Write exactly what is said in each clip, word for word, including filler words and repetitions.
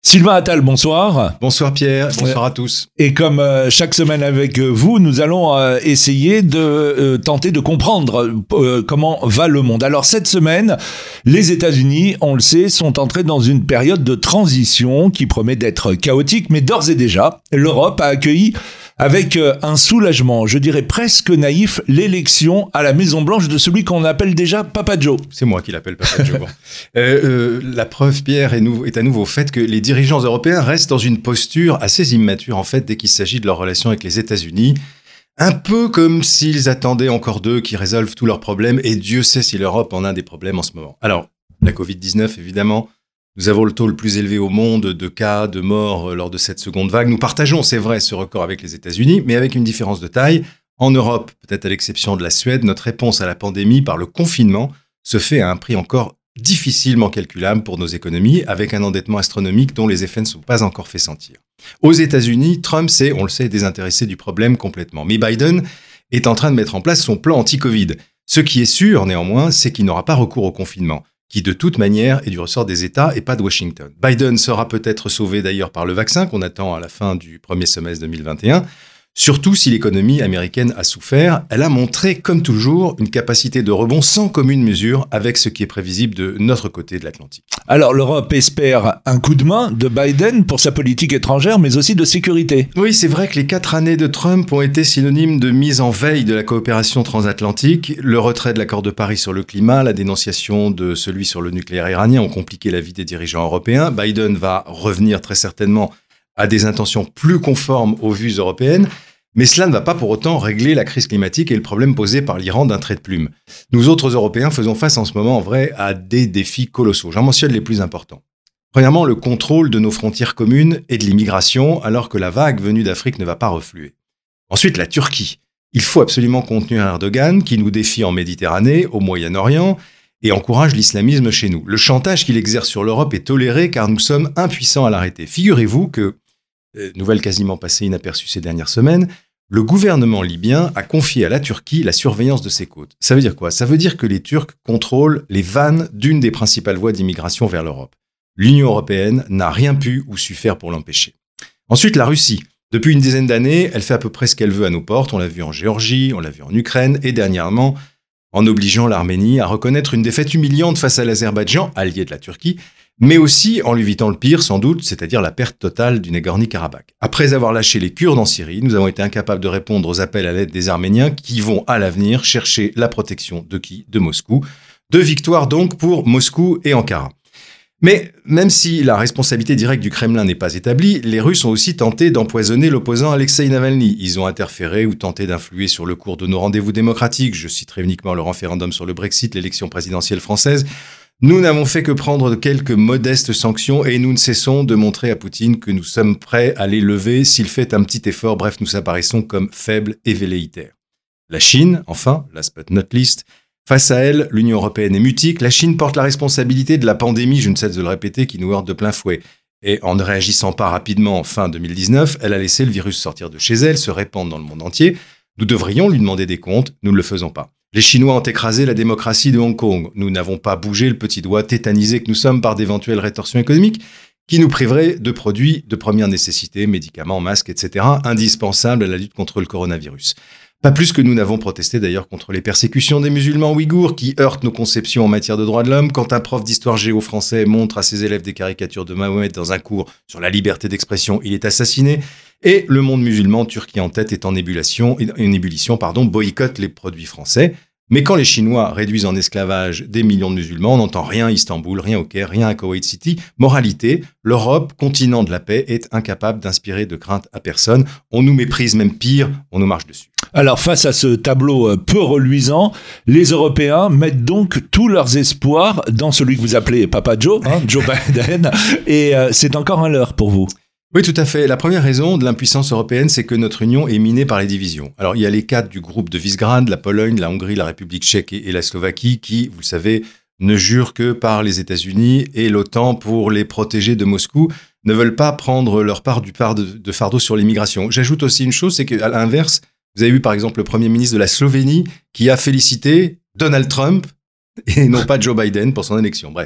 Sylvain Attal, bonsoir. Bonsoir Pierre, bonsoir à tous. Et comme euh, chaque semaine avec vous, nous allons euh, essayer de euh, tenter de comprendre euh, comment va le monde. Alors cette semaine, les États-Unis, on le sait, sont entrés dans une période de transition qui promet d'être chaotique, mais d'ores et déjà, l'Europe a accueilli avec euh, un soulagement, je dirais presque naïf, l'élection à la Maison-Blanche de celui qu'on appelle déjà Papa Joe. C'est moi qui l'appelle Papa Joe. Bon. euh, euh, la preuve, Pierre, est, nou- est à nouveau faite que les dirigeants européens restent dans une posture assez immature, en fait, dès qu'il s'agit de leur relation avec les États-Unis. Un peu comme s'ils attendaient encore d'eux qui résolvent tous leurs problèmes, et Dieu sait si l'Europe en a des problèmes en ce moment. Alors, la covid dix-neuf, évidemment, nous avons le taux le plus élevé au monde de cas, de morts lors de cette seconde vague. Nous partageons, c'est vrai, ce record avec les États-Unis, mais avec une différence de taille. En Europe, peut-être à l'exception de la Suède, notre réponse à la pandémie par le confinement se fait à un prix encore difficilement calculable pour nos économies, avec un endettement astronomique dont les effets ne sont pas encore fait sentir. Aux États-Unis, Trump s'est, on le sait, désintéressé du problème complètement. Mais Biden est en train de mettre en place son plan anti-Covid. Ce qui est sûr, néanmoins, c'est qu'il n'aura pas recours au confinement, qui de toute manière est du ressort des États et pas de Washington. Biden sera peut-être sauvé d'ailleurs par le vaccin qu'on attend à la fin du premier semestre deux mille vingt et un. Surtout si l'économie américaine a souffert, elle a montré, comme toujours, une capacité de rebond sans commune mesure avec ce qui est prévisible de notre côté de l'Atlantique. Alors l'Europe espère un coup de main de Biden pour sa politique étrangère, mais aussi de sécurité. Oui, c'est vrai que les quatre années de Trump ont été synonymes de mise en veille de la coopération transatlantique. Le retrait de l'accord de Paris sur le climat, la dénonciation de celui sur le nucléaire iranien ont compliqué la vie des dirigeants européens. Biden va revenir très certainement à des intentions plus conformes aux vues européennes, mais cela ne va pas pour autant régler la crise climatique et le problème posé par l'Iran d'un trait de plume. Nous autres Européens faisons face en ce moment, en vrai, à des défis colossaux. J'en mentionne les plus importants. Premièrement, le contrôle de nos frontières communes et de l'immigration, alors que la vague venue d'Afrique ne va pas refluer. Ensuite, la Turquie. Il faut absolument contenir Erdogan, qui nous défie en Méditerranée, au Moyen-Orient, et encourage l'islamisme chez nous. Le chantage qu'il exerce sur l'Europe est toléré car nous sommes impuissants à l'arrêter. Figurez-vous que, euh, nouvelle quasiment passée inaperçue ces dernières semaines, le gouvernement libyen a confié à la Turquie la surveillance de ses côtes. Ça veut dire quoi ? Ça veut dire que les Turcs contrôlent les vannes d'une des principales voies d'immigration vers l'Europe. L'Union européenne n'a rien pu ou su faire pour l'empêcher. Ensuite, la Russie. Depuis une dizaine d'années, elle fait à peu près ce qu'elle veut à nos portes. On l'a vu en Géorgie, on l'a vu en Ukraine et dernièrement en obligeant l'Arménie à reconnaître une défaite humiliante face à l'Azerbaïdjan, allié de la Turquie, mais aussi en lui évitant le pire, sans doute, c'est-à-dire la perte totale du Nagorno-Karabakh. Après avoir lâché les Kurdes en Syrie, nous avons été incapables de répondre aux appels à l'aide des Arméniens qui vont, à l'avenir, chercher la protection de qui ? De Moscou. Deux victoires donc pour Moscou et Ankara. Mais même si la responsabilité directe du Kremlin n'est pas établie, les Russes ont aussi tenté d'empoisonner l'opposant Alexei Navalny. Ils ont interféré ou tenté d'influer sur le cours de nos rendez-vous démocratiques. Je citerai uniquement le référendum sur le Brexit, l'élection présidentielle française. Nous n'avons fait que prendre quelques modestes sanctions et nous ne cessons de montrer à Poutine que nous sommes prêts à les lever s'il fait un petit effort. Bref, nous apparaissons comme faibles et velléitaires. La Chine, enfin, last but not least. Face à elle, l'Union européenne est mutique. La Chine porte la responsabilité de la pandémie, je ne cesse de le répéter, qui nous heurte de plein fouet. Et en ne réagissant pas rapidement fin deux mille dix-neuf, elle a laissé le virus sortir de chez elle, se répandre dans le monde entier. Nous devrions lui demander des comptes, nous ne le faisons pas. Les Chinois ont écrasé la démocratie de Hong Kong. Nous n'avons pas bougé le petit doigt tétanisé que nous sommes par d'éventuelles rétorsions économiques qui nous priveraient de produits de première nécessité, médicaments, masques, et cetera, indispensables à la lutte contre le coronavirus. Pas plus que nous n'avons protesté d'ailleurs contre les persécutions des musulmans ouïghours qui heurtent nos conceptions en matière de droits de l'homme. Quand un prof d'histoire géo français montre à ses élèves des caricatures de Mahomet dans un cours sur la liberté d'expression, il est assassiné. Et le monde musulman, Turquie en tête, est en ébullition, en ébullition pardon, boycotte les produits français. Mais quand les Chinois réduisent en esclavage des millions de musulmans, on n'entend rien à Istanbul, rien au Caire, rien à Kuwait City. Moralité, l'Europe, continent de la paix, est incapable d'inspirer de crainte à personne. On nous méprise, même pire, on nous marche dessus. Alors face à ce tableau peu reluisant, les Européens mettent donc tous leurs espoirs dans celui que vous appelez Papa Joe, hein, Joe Biden, et euh, c'est encore un leurre pour vous. Oui, tout à fait. La première raison de l'impuissance européenne, c'est que notre union est minée par les divisions. Alors, il y a les quatre du groupe de Visegrad, la Pologne, la Hongrie, la République tchèque et la Slovaquie, qui, vous le savez, ne jurent que par les États-Unis et l'OTAN pour les protéger de Moscou, ne veulent pas prendre leur part du part de, de fardeau sur l'immigration. J'ajoute aussi une chose, c'est qu'à l'inverse, vous avez vu par exemple le Premier ministre de la Slovénie qui a félicité Donald Trump et non pas Joe Biden pour son élection. Bref, bon.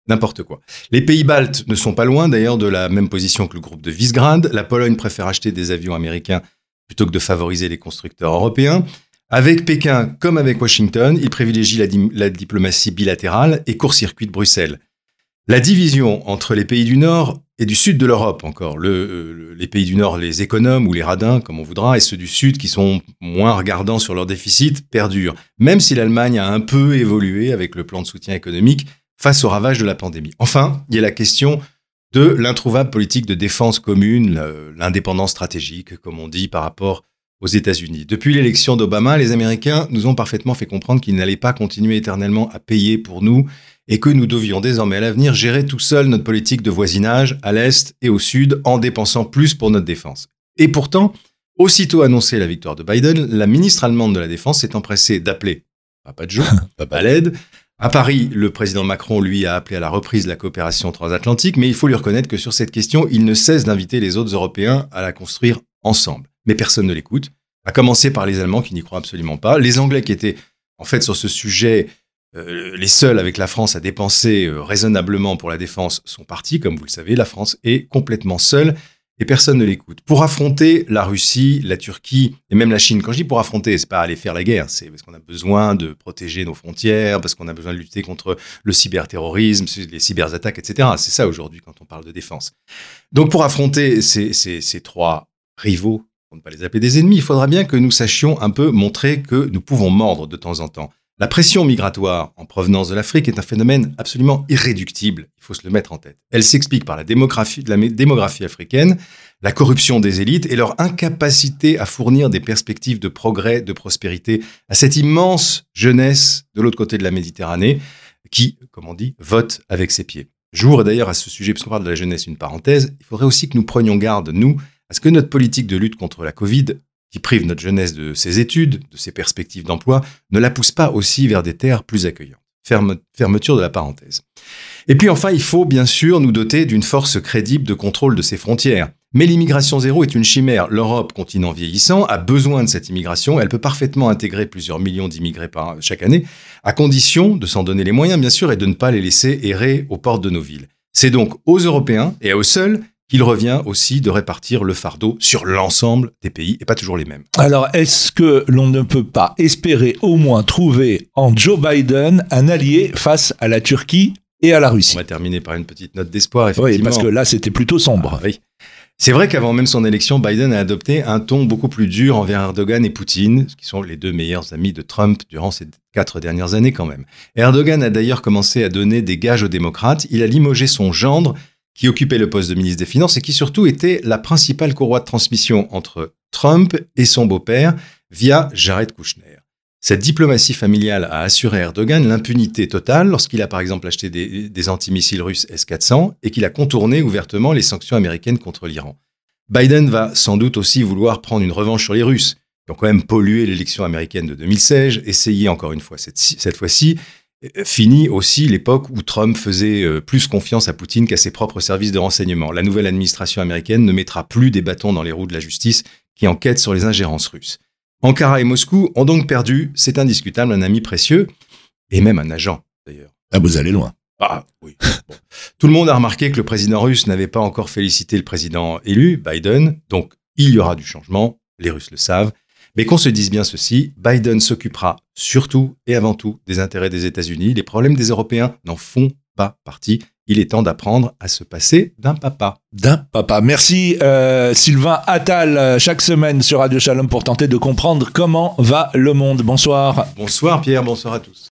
n'importe quoi. Les pays baltes ne sont pas loin d'ailleurs de la même position que le groupe de Visegrad. La Pologne préfère acheter des avions américains plutôt que de favoriser les constructeurs européens. Avec Pékin, comme avec Washington, ils privilégient la, di- la diplomatie bilatérale et court-circuitent Bruxelles. La division entre les pays du Nord et du Sud de l'Europe encore, le, le, les pays du Nord, les économes ou les radins, comme on voudra, et ceux du Sud qui sont moins regardants sur leur déficit, perdurent, même si l'Allemagne a un peu évolué avec le plan de soutien économique face aux ravages de la pandémie. Enfin, il y a la question de l'introuvable politique de défense commune, l'indépendance stratégique, comme on dit, par rapport aux États-Unis. Depuis l'élection d'Obama, les Américains nous ont parfaitement fait comprendre qu'ils n'allaient pas continuer éternellement à payer pour nous et que nous devions désormais à l'avenir gérer tout seuls notre politique de voisinage à l'Est et au Sud en dépensant plus pour notre défense. Et pourtant, aussitôt annoncée la victoire de Biden, la ministre allemande de la Défense s'est empressée d'appeler Papa Joe, Papa l'aide. À Paris, le président Macron, lui, a appelé à la reprise de la coopération transatlantique, mais il faut lui reconnaître que sur cette question, il ne cesse d'inviter les autres Européens à la construire ensemble. Mais personne ne l'écoute, à commencer par les Allemands qui n'y croient absolument pas. Les Anglais qui étaient, en fait, sur ce sujet, euh, les seuls avec la France à dépenser euh, raisonnablement pour la défense sont partis. Comme vous le savez, la France est complètement seule et personne ne l'écoute. Pour affronter la Russie, la Turquie et même la Chine, quand je dis pour affronter, c'est pas aller faire la guerre, c'est parce qu'on a besoin de protéger nos frontières, parce qu'on a besoin de lutter contre le cyberterrorisme, les cyberattaques, et cetera. C'est ça aujourd'hui quand on parle de défense. Donc pour affronter ces, ces, ces trois rivaux, pour ne pas les appeler des ennemis, il faudra bien que nous sachions un peu montrer que nous pouvons mordre de temps en temps. La pression migratoire en provenance de l'Afrique est un phénomène absolument irréductible, il faut se le mettre en tête. Elle s'explique par la démographie, la démographie africaine, la corruption des élites et leur incapacité à fournir des perspectives de progrès, de prospérité à cette immense jeunesse de l'autre côté de la Méditerranée qui, comme on dit, vote avec ses pieds. J'ouvre d'ailleurs à ce sujet, puisqu'on parle de la jeunesse, une parenthèse, il faudrait aussi que nous prenions garde, nous, à ce que notre politique de lutte contre la Covid, qui prive notre jeunesse de ses études, de ses perspectives d'emploi, ne la pousse pas aussi vers des terres plus accueillantes. Ferme, fermeture de la parenthèse. Et puis enfin, il faut bien sûr nous doter d'une force crédible de contrôle de ses frontières. Mais l'immigration zéro est une chimère. L'Europe, continent vieillissant, a besoin de cette immigration. Elle peut parfaitement intégrer plusieurs millions d'immigrés par chaque année, à condition de s'en donner les moyens, bien sûr, et de ne pas les laisser errer aux portes de nos villes. C'est donc aux Européens et à eux seuls qu'il revient aussi de répartir le fardeau sur l'ensemble des pays, et pas toujours les mêmes. Alors, est-ce que l'on ne peut pas espérer au moins trouver en Joe Biden un allié face à la Turquie et à la Russie ? On va terminer par une petite note d'espoir, effectivement. Oui, parce que là, c'était plutôt sombre. Ah, oui. C'est vrai qu'avant même son élection, Biden a adopté un ton beaucoup plus dur envers Erdogan et Poutine, qui sont les deux meilleurs amis de Trump durant ces quatre dernières années quand même. Erdogan a d'ailleurs commencé à donner des gages aux démocrates. Il a limogé son gendre, qui occupait le poste de ministre des Finances et qui surtout était la principale courroie de transmission entre Trump et son beau-père via Jared Kushner. Cette diplomatie familiale a assuré à Erdogan l'impunité totale lorsqu'il a par exemple acheté des, des antimissiles russes S quatre cents et qu'il a contourné ouvertement les sanctions américaines contre l'Iran. Biden va sans doute aussi vouloir prendre une revanche sur les Russes, qui ont quand même pollué l'élection américaine de deux mille seize, essayer encore une fois cette, cette fois-ci. Fini aussi l'époque où Trump faisait plus confiance à Poutine qu'à ses propres services de renseignement. La nouvelle administration américaine ne mettra plus des bâtons dans les roues de la justice qui enquête sur les ingérences russes. Ankara et Moscou ont donc perdu, c'est indiscutable, un ami précieux, et même un agent d'ailleurs. Ah, vous allez loin. Ah oui. Bon. Tout le monde a remarqué que le président russe n'avait pas encore félicité le président élu, Biden, donc il y aura du changement, les Russes le savent. Mais qu'on se dise bien ceci, Biden s'occupera surtout et avant tout des intérêts des États-Unis. Les problèmes des Européens n'en font pas partie. Il est temps d'apprendre à se passer d'un papa. D'un papa. Merci euh, Sylvain Attal, chaque semaine sur Radio Shalom pour tenter de comprendre comment va le monde. Bonsoir. Bonsoir Pierre, bonsoir à tous.